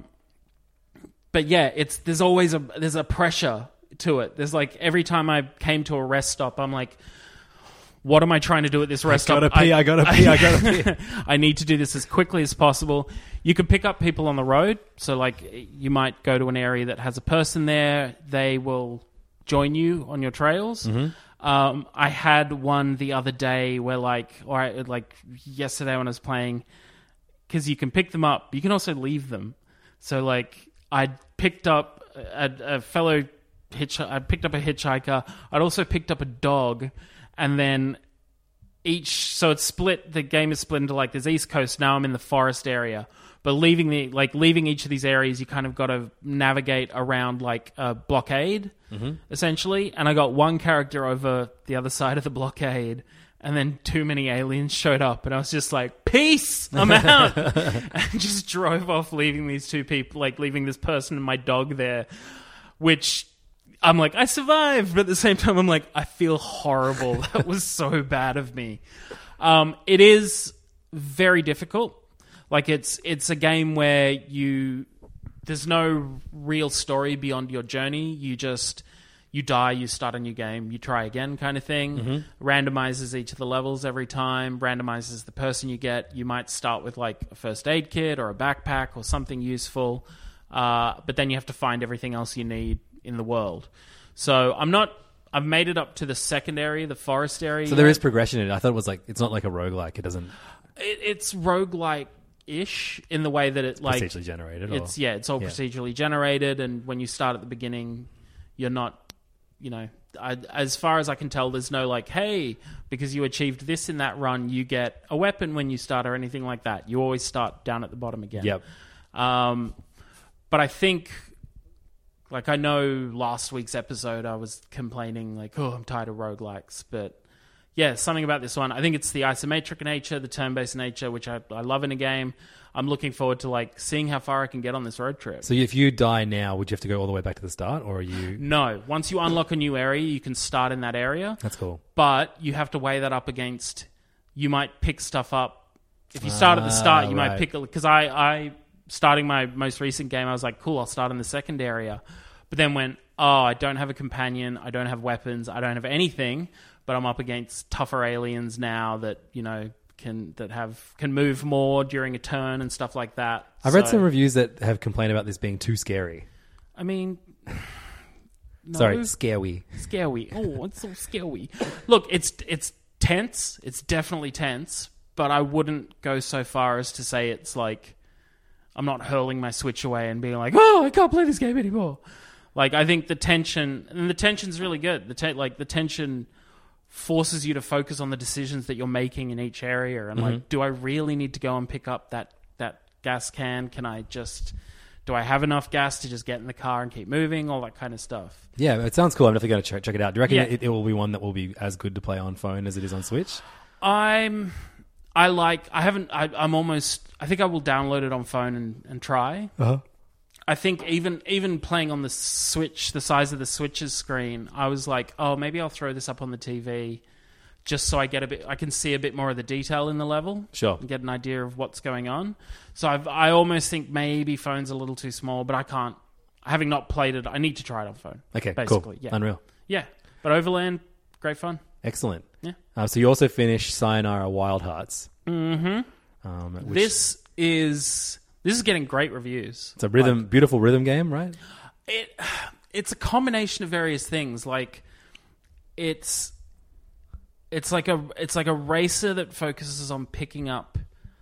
yeah, there's always a pressure to it. There's every time I came to a rest stop, I'm what am I trying to do at this rest stop? I gotta pee. I need to do this as quickly as possible. You can pick up people on the road. So, you might go to an area that has a person there. They will join you on your trails. Mm-hmm. I had one the other day where, yesterday when I was playing, because you can pick them up. You can also leave them. So, I picked up a fellow I picked up a hitchhiker. I'd also picked up a dog. And then so it's split. The game is split into there's East Coast. Now I'm in the forest area, but leaving each of these areas, you kind of got to navigate around a blockade. essentially, and I got one character over the other side of the blockade, and then too many aliens showed up, and I was just like, peace, I'm out, and just drove off, leaving these two people, like leaving this person and my dog there, which I'm like, I survived, but at the same time, I'm like, I feel horrible. That was so bad of me. It is very difficult. Like, it's a game where there's no real story beyond your journey. You die, you start a new game, you try again kind of thing. Randomizes each of the levels every time, randomizes the person you get. You might start with like a first aid kit or a backpack or something useful, but then you have to find everything else you need in the world. So I've made it up to the second area, the forest area. So there is progression in it. I thought it was like, it's not like a roguelike. It doesn't... It's roguelike-ish in the way that it like... procedurally generated? It's all procedurally generated, and when you start at the beginning, you're not... as far as I can tell, there's no like, hey, because you achieved this in that run, you get a weapon when you start or anything like that. You always start down at the bottom again. Yep. But I think, like, I know last week's episode I was complaining like, oh, I'm tired of roguelikes. But yeah, something about this one. I think it's the isometric nature, the turn-based nature, which I love in a game. I'm looking forward to like seeing how far I can get on this road trip. So if you die now, would you have to go all the way back to the start, or are you... No. Once you unlock a new area, you can start in that area. That's cool. But you have to weigh that up against... You might pick stuff up. If you start at the start, you might pick... Because I starting my most recent game, I was like, cool, I'll start in the second area. But then went, I don't have a companion, I don't have weapons, I don't have anything, but I'm up against tougher aliens now that, can move more during a turn and stuff like that. I've read some reviews that have complained about this being too scary. I mean... No. Sorry, scary. Scary. Oh, it's so scary. Look, it's tense. It's definitely tense, but I wouldn't go so far as to say it's like... I'm not hurling my Switch away and being like, I can't play this game anymore. Like, I think the tension... And the tension's really good. The tension... forces you to focus on the decisions that you're making in each area. And like, do I really need to go and pick up that gas can? Do I have enough gas to just get in the car and keep moving? All that kind of stuff. Yeah, it sounds cool. I'm definitely going to check it out. Do you reckon it will be one that will be as good to play on phone as it is on Switch? I think I will download it on phone and try. I think even playing on the Switch, the size of the Switch's screen, I was like, maybe I'll throw this up on the TV just so I can see a bit more of the detail in the level. Sure. And get an idea of what's going on. So I almost think maybe phone's a little too small, but I can't. Having not played it, I need to try it on phone. Okay, basically. Cool. Yeah. Unreal. Yeah. But Overland, great fun. Excellent. Yeah. So you also finished Sayonara Wild Hearts. Mm-hmm. This is getting great reviews. It's a beautiful rhythm game, right? It's a combination of various things. Like it's like a racer that focuses on picking up,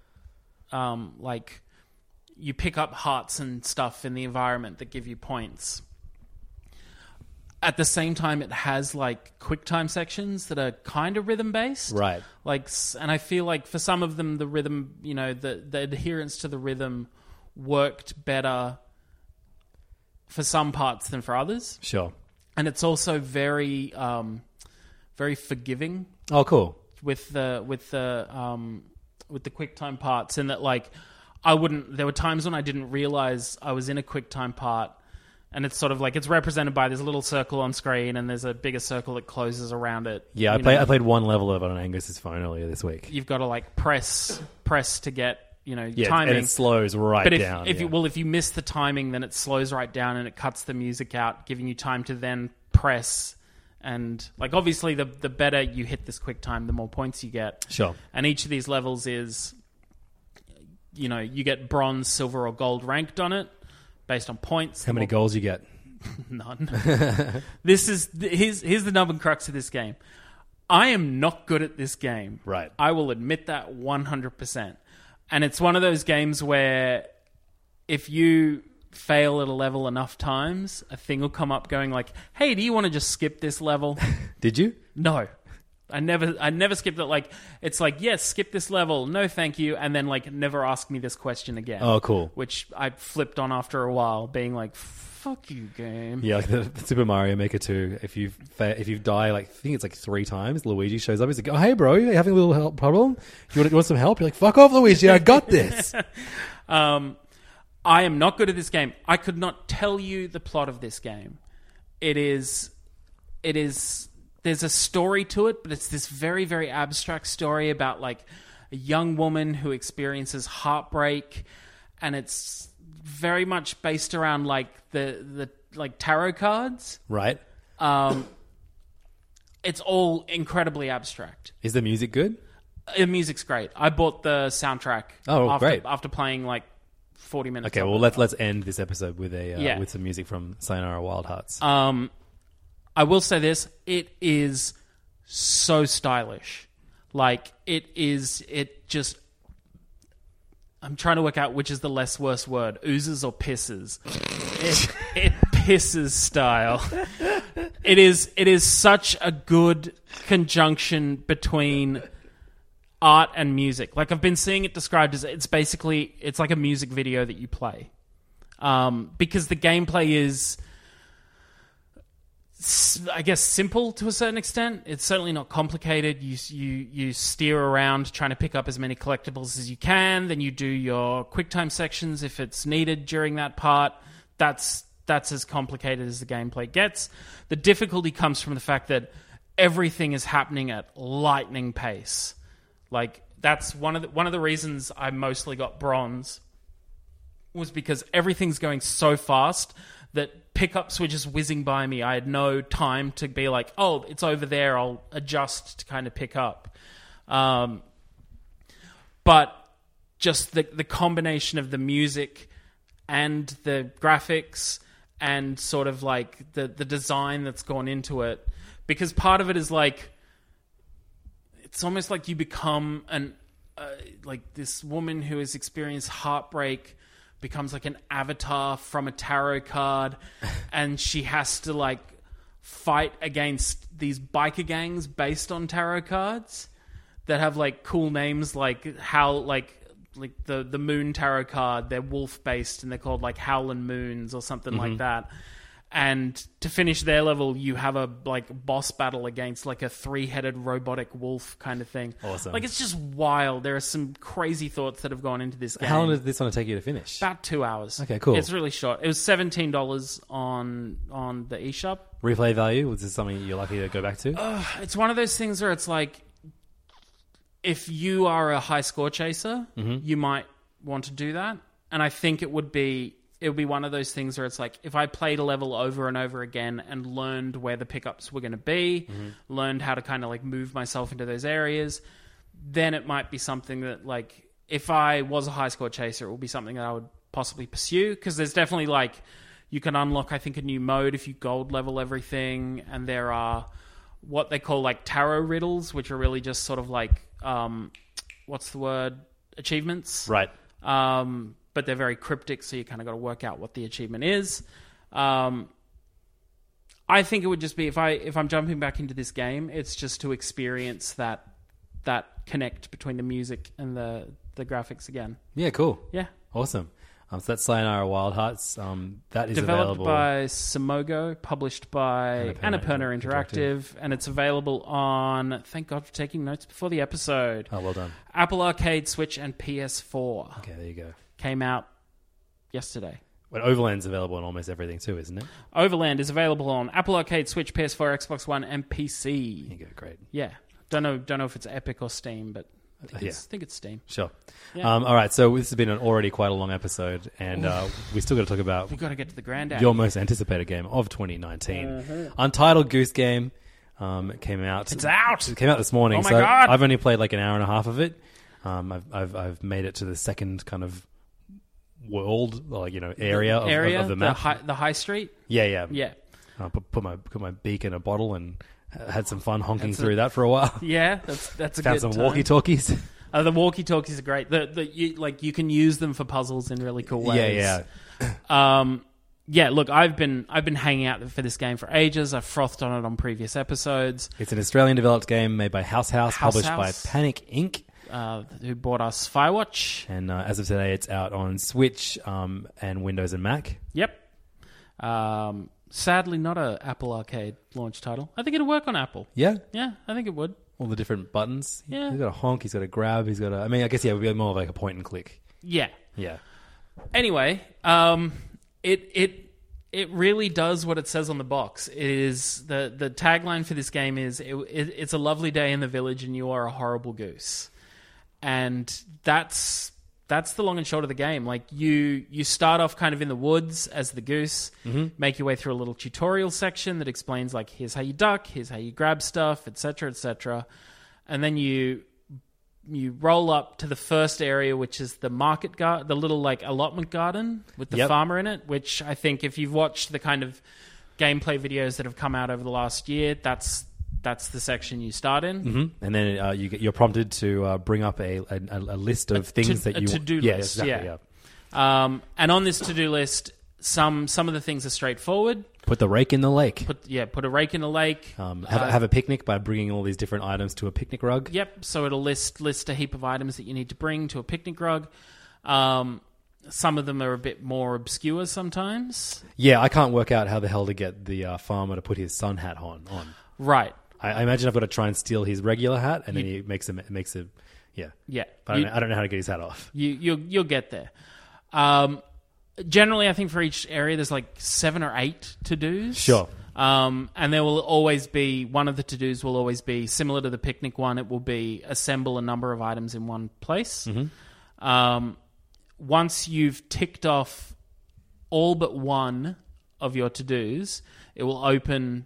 like you pick up hearts and stuff in the environment that give you points. At the same time, it has like quick time sections that are kind of rhythm based, right? Like, and I feel like for some of them, the rhythm, the adherence to the rhythm worked better for some parts than for others. Sure. And it's also very, very forgiving. Oh, cool. With the quick time parts, and that like there were times when I didn't realize I was in a quick time part. And it's sort of like, it's represented by this little circle on screen, and there's a bigger circle that closes around it. Yeah, I played one level of it on Angus's phone earlier this week. You've got to like press to get, timing. And it slows down. If you miss the timing, then it slows right down and it cuts the music out, giving you time to then press. And like, obviously the better you hit this quick time, the more points you get. Sure. And each of these levels is, you get bronze, silver, or gold ranked on it. Based on points. How many goals you get? None. Here's the nub and crux of this game. I am not good at this game. Right. I will admit that 100%. And it's one of those games where if you fail at a level enough times, a thing will come up going like, hey, do you want to just skip this level? Did you? No. I never skipped it. Like, it's like, yes, skip this level, no thank you, and then like never ask me this question again. Oh, cool. Which I flipped on after a while, being like, fuck you, game. Yeah, like the Super Mario Maker 2, if you die, like, I think it's like 3 times, Luigi shows up. He's like, oh, hey, bro, you having a little help problem? You want some help? You're like, fuck off, Luigi, I got this. I am not good at this game. I could not tell you the plot of this game. It is... There's a story to it, but it's this very, very abstract story about like a young woman who experiences heartbreak, and it's very much based around like the like tarot cards. Right. It's all incredibly abstract. Is the music good? The music's great. I bought the soundtrack. Great. After playing like 40 minutes. Okay, well let's end this episode with with some music from Sayonara Wild Hearts. I will say this, it is so stylish. Like, I'm trying to work out which is the less worse word, oozes or pisses. It pisses style. It is such a good conjunction between art and music. Like, I've been seeing it described as, it's like a music video that you play. Because the gameplay is, I guess, simple to a certain extent. It's certainly not complicated. You steer around trying to pick up as many collectibles as you can. Then you do your QuickTime sections if it's needed during that part. That's as complicated as the gameplay gets. The difficulty comes from the fact that everything is happening at lightning pace. Like, that's one of the reasons I mostly got bronze, was because everything's going so fast that pickups were just whizzing by me. I had no time to be like, oh, it's over there, I'll adjust to kind of pick up. But just the combination of the music and the graphics and sort of like the design that's gone into it, because part of it is like, it's almost like you become like this woman who has experienced heartbreak becomes like an avatar from a tarot card, and she has to like fight against these biker gangs based on tarot cards that have like cool names, like how like the Moon tarot card, they're wolf based and they're called like Howlin' Moons or something like that. And to finish their level, you have a like boss battle against like a 3-headed robotic wolf kind of thing. Awesome. Like, it's just wild. There are some crazy thoughts that have gone into this game. How long did this one take you to finish? About 2 hours. Okay, cool. It's really short. It was $17 on the eShop. Replay value? Was this something you're likely to go back to? It's one of those things where it's like, if you are a high score chaser, you might want to do that. And I think it would be one of those things where it's like, if I played a level over and over again and learned where the pickups were going to be, learned how to kind of like move myself into those areas, then it might be something that, like, if I was a high score chaser, it would be something that I would possibly pursue, because there's definitely like, you can unlock, I think, a new mode if you gold level everything, and there are what they call like tarot riddles, which are really just sort of like, what's the word? Achievements. Right. But they're very cryptic, so you kind of got to work out what the achievement is. I think it would just be, if I'm jumping back into this game, it's just to experience that connect between the music and the graphics again. Yeah, cool. Yeah. Awesome. So that's Sayonara Wild Hearts. That is developed available by Simogo, published by Annapurna Interactive, and it's available on, thank God for taking notes before the episode, Oh, well done. Apple Arcade, Switch, and PS4. Okay, there you go. Came out yesterday. Well, Overland's available on almost everything too, isn't it? Overland is available on Apple Arcade, Switch, PS4, Xbox One, and PC. There you go, great. Yeah. Don't know if it's Epic or Steam, but I think it's Steam. Sure. Yeah. All right, so this has been already quite a long episode, and we still got to talk about We've got to get to the granddad. your most anticipated game of 2019. Untitled Goose Game. It came out. It's out! It came out this morning. Oh my so God! I've only played like an hour and a half of it. I've made it to the second kind of world, like, area of the map. The high street? Yeah. Yeah. I put my beak in a bottle and had some fun honking through that for a while. Yeah, that's a Found good some time. walkie-talkies. The walkie-talkies are great. You can use them for puzzles in really cool ways. Yeah. yeah, look, I've been hanging out for this game for ages. I've frothed on it on previous episodes. It's an Australian-developed game made by House, published by Panic Inc., who bought us Firewatch. And as of today, it's out on Switch and Windows and Mac. Yep. Sadly, not a Apple Arcade launch title. I think it'll work on Apple. Yeah? Yeah, I think it would. All the different buttons. Yeah. He's got a honk, he's got a grab, he's got a... I mean, I guess, yeah, it would be more of like a point and click. Yeah. Yeah. Anyway, it really does what it says on the box. It is the tagline for this game is it's a lovely day in the village and you are a horrible goose, and that's the long and short of the game. Like you start off kind of in the woods as the goose, make your way through a little tutorial section that explains like here's how you duck, here's how you grab stuff, etc., and then you roll up to the first area, which is the market the little like allotment garden with the farmer in it, which I think if you've watched the kind of gameplay videos that have come out over the last year, that's the section you start in. Mm-hmm. And then you're prompted to bring up a list of things that you... A to-do list, exactly, yeah. And on this to-do list, some of the things are straightforward. Put the rake in the lake. Put a rake in the lake. Have a picnic by bringing all these different items to a picnic rug. Yep. So it'll list a heap of items that you need to bring to a picnic rug. Some of them are a bit more obscure sometimes. Yeah, I can't work out how the hell to get the farmer to put his sun hat on. Right. I imagine I've got to try and steal his regular hat, and then he makes a yeah. Yeah. But I don't know how to get his hat off. You'll get there. Generally, I think for each area, there's like 7 or 8 to-dos. Sure. And there will always be, one of the to-dos will always be similar to the picnic one. It will be assemble a number of items in one place. Mm-hmm. Once you've ticked off all but one of your to-dos, it will open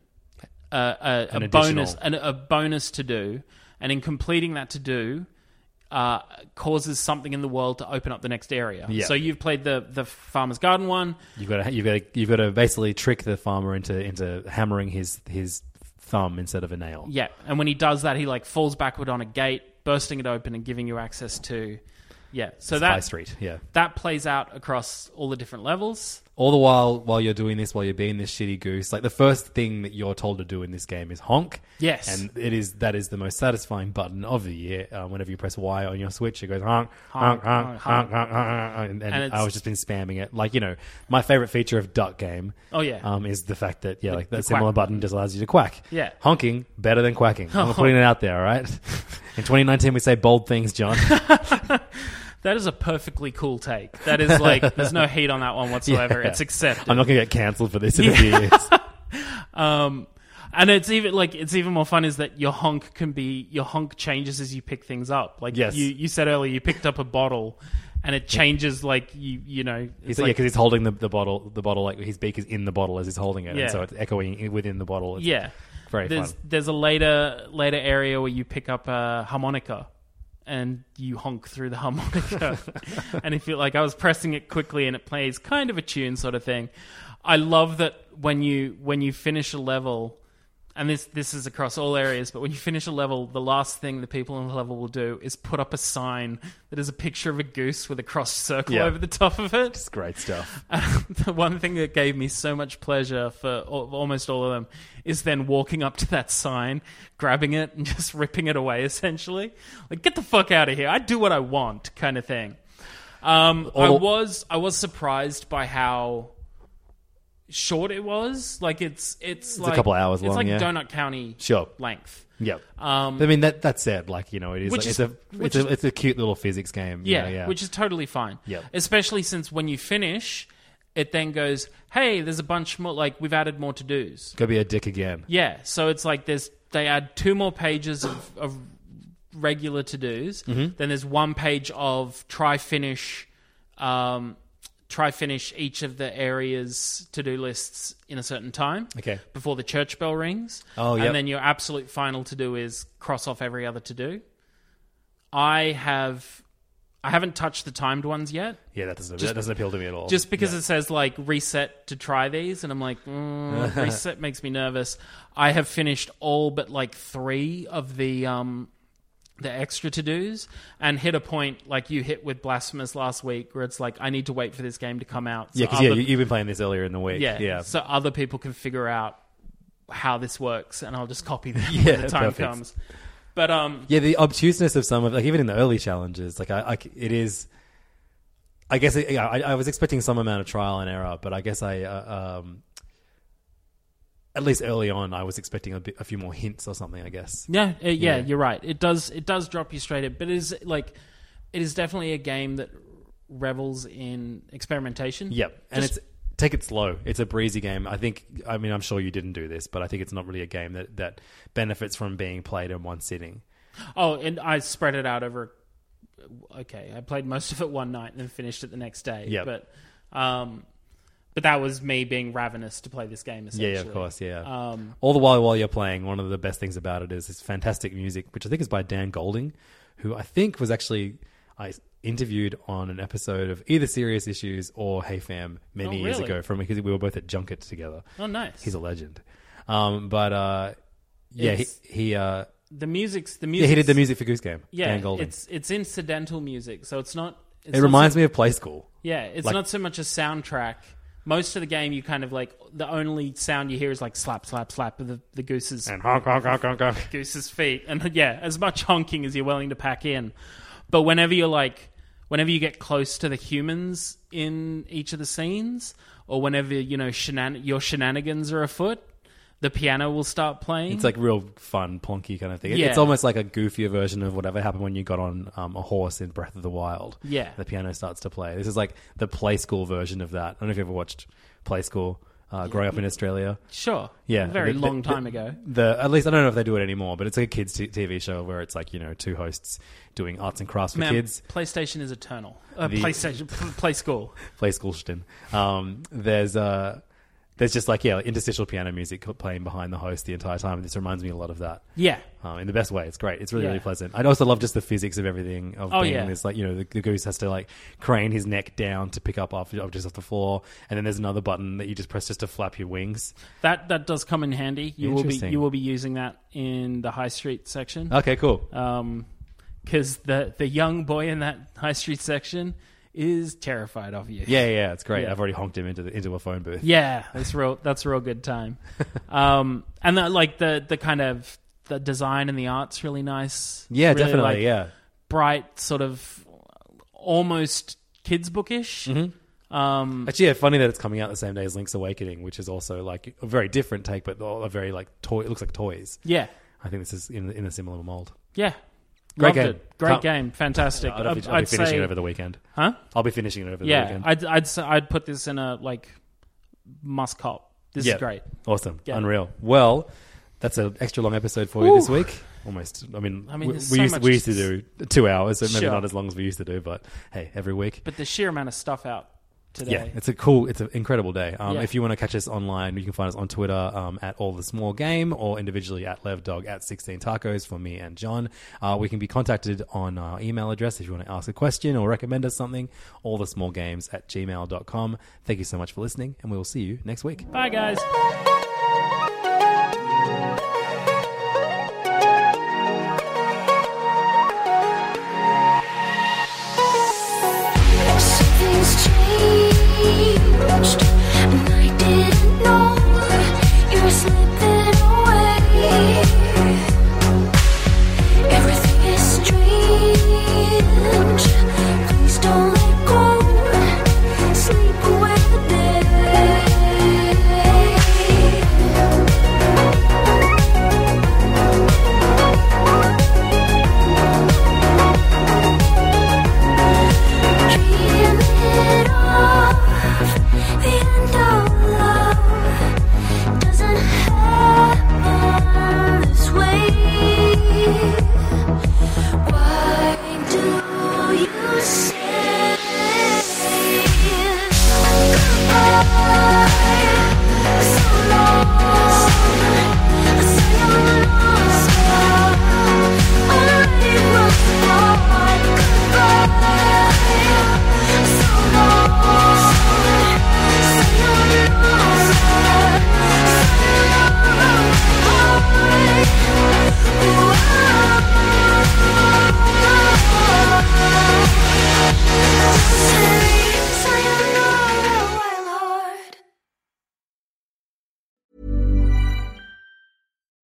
a bonus to-do. And in completing that to-do, causes something in the world to open up the next area. Yeah. So you've played the farmer's garden one. You've got to basically trick the farmer into hammering his thumb instead of a nail. Yeah, and when he does that, he like falls backward on a gate, bursting it open and giving you access to. Yeah, so High Street. Yeah, that plays out across all the different levels. All the while you're doing this, while you're being this shitty goose, like the first thing that you're told to do in this game is honk. Yes, and that is the most satisfying button of the year. Whenever you press Y on your Switch, it goes honk, honk, honk, honk, honk, honk, and I've just been spamming it. Like, my favorite feature of Duck Game. Oh yeah, is the fact that like that similar button just allows you to quack. Yeah, honking better than quacking. I'm putting it out there. All right. In 2019, we say bold things, John. That is a perfectly cool take. That is like, there's no heat on that one whatsoever. Yeah. It's accepted. I'm not going to get cancelled for this in a few years. And it's even more fun is that your honk changes as you pick things up. Like, yes. you said earlier, you picked up a bottle and it changes like because he's holding the bottle like his beak is in the bottle as he's holding it, and so it's echoing within the bottle. It's very fun. There's a later area where you pick up a harmonica and you honk through the harmonica. And if I was pressing it quickly and it plays kind of a tune sort of thing. I love that when you finish a level, and this is across all areas, but when you finish a level, the last thing the people in the level will do is put up a sign that is a picture of a goose with a crossed circle over the top of it. It's great stuff. The one thing that gave me so much pleasure for almost all of them is then walking up to that sign, grabbing it, and just ripping it away, essentially. Like, get the fuck out of here. I do what I want, kind of thing. I was surprised by how short it was. Like, it's like a couple of hours long. It's like Donut County length. Yep. I mean that said, it is. It's a cute little physics game. Yeah, which is totally fine. Yep. Especially since when you finish, it then goes, hey, there's a bunch more. Like, we've added more to dos. Go be a dick again. Yeah. So it's like they add 2 more pages of regular to dos. Mm-hmm. Then there's 1 page of try finish each of the area's to-do lists in a certain time before the church bell rings. Oh, yeah. And then your absolute final to-do is cross off every other to-do. I haven't touched the timed ones yet. Yeah, that doesn't appeal to me at all. Just because it says, like, reset to try these, and I'm like, reset makes me nervous. I have finished all but, like, 3 of the the extra to-dos and hit a point like you hit with Blasphemous last week where it's like, I need to wait for this game to come out. So Yeah, because you've been playing this earlier in the week. Yeah. So other people can figure out how this works, and I'll just copy them Yeah, when the time perfect. comes. But yeah, the obtuseness of some of, like, even in the early challenges, like it is. I guess I was expecting some amount of trial and error, but I guess at least early on, I was expecting a few more hints or something. I guess. Yeah, you're right. It does drop you straight in, but it is definitely a game that revels in experimentation. Yep, and take it slow. It's a breezy game. I'm sure you didn't do this, but I think it's not really a game that benefits from being played in one sitting. Oh, and I spread it out over. Okay, I played most of it one night and then finished it the next day. Yeah, but that was me being ravenous to play this game. Essentially, yeah, of course, yeah. All the while you're playing, one of the best things about it is this fantastic music, which I think is by Dan Golding, who I think was actually I interviewed on an episode of either Serious Issues or Hey Fam many years ago because we were both at Junket together. Oh, nice. He's a legend. The music's Yeah, he did the music for Goose Game. Yeah, Dan Golding. it's incidental music, so it's not. It reminds me of Play School. Yeah, it's not so much a soundtrack. Most of the game, you kind of like the only sound you hear is like slap, slap, slap of the goose's And honk, honk, honk, honk, honk. goose's feet, and yeah, as much honking as you're willing to pack in. But whenever you get close to the humans in each of the scenes, or whenever your shenanigans are afoot, the piano will start playing. It's like real fun, plonky kind of thing. Yeah. It's almost like a goofier version of whatever happened when you got on a horse in Breath of the Wild. Yeah. The piano starts to play. This is like the Play School version of that. I don't know if you ever watched Play School growing up in Australia. Sure. Yeah. A very long time ago. At least I don't know if they do it anymore, but it's like a kids' TV show where it's like, two hosts doing arts and crafts for kids. PlayStation is eternal. Play School. Play Schoolston. There's just like interstitial piano music playing behind the host the entire time. This reminds me a lot of that. Yeah. In the best way. It's great. It's really, really pleasant. I also love just the physics of everything. This, like, the goose has to like crane his neck down to pick up objects off the floor, and then there's another button that you just press just to flap your wings. That does come in handy. You will be using that in the High Street section. Okay, cool. Because the young boy in that High Street section is terrified of you. Yeah, it's great. Yeah. I've already honked him into a phone booth. Yeah, that's a real good time. And the kind of the design and the art's really nice. Yeah, really, definitely. like, bright, sort of almost kids bookish. Mm-hmm. Actually, funny that it's coming out the same day as Link's Awakening, which is also like a very different take, but a very like toy. It looks like toys. Yeah, I think this is in a similar mold. Yeah. Great Loved game. it. Great game. Fantastic. I'll be finishing it over the weekend. Huh? I'll be finishing it over the weekend. I'd put this in a must cop. This is great. Awesome. Yeah. Unreal. Well, that's an extra long episode for you this week. Almost. I mean we used to do 2 hours, so maybe not as long as we used to do, but hey, every week. But the sheer amount of stuff out today. Yeah, it's an incredible day. If you want to catch us online, you can find us on Twitter at All the Small Game, or individually at LevDog at 16 Tacos for me and John. We can be contacted on our email address if you want to ask a question or recommend us something, allthesmallgames@gmail.com. Thank you so much for listening, and we will see you next week. Bye, guys. Something's changed, and I didn't know you were slipping away. Everything is strange. Please don't let go. Sleep away the day. Dream it off, the end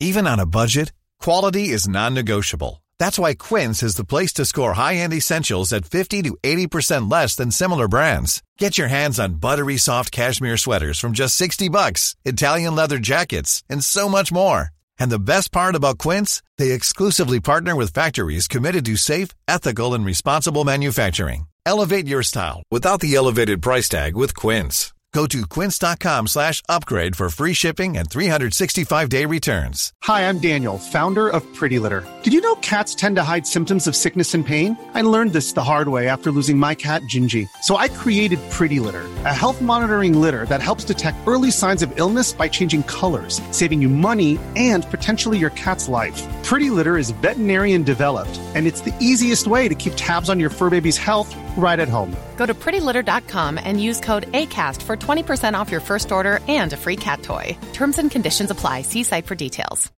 Even on a budget, quality is non-negotiable. That's why Quince is the place to score high-end essentials at 50 to 80% less than similar brands. Get your hands on buttery soft cashmere sweaters from just $60, Italian leather jackets, and so much more. And the best part about Quince, they exclusively partner with factories committed to safe, ethical, and responsible manufacturing. Elevate your style without the elevated price tag with Quince. Go to quince.com/upgrade for free shipping and 365-day returns. Hi, I'm Daniel, founder of Pretty Litter. Did you know cats tend to hide symptoms of sickness and pain? I learned this the hard way after losing my cat, Gingy. So I created Pretty Litter, a health monitoring litter that helps detect early signs of illness by changing colors, saving you money and potentially your cat's life. Pretty Litter is veterinarian developed, and it's the easiest way to keep tabs on your fur baby's health right at home. Go to prettylitter.com and use code ACAST for 20% off your first order and a free cat toy. Terms and conditions apply. See site for details.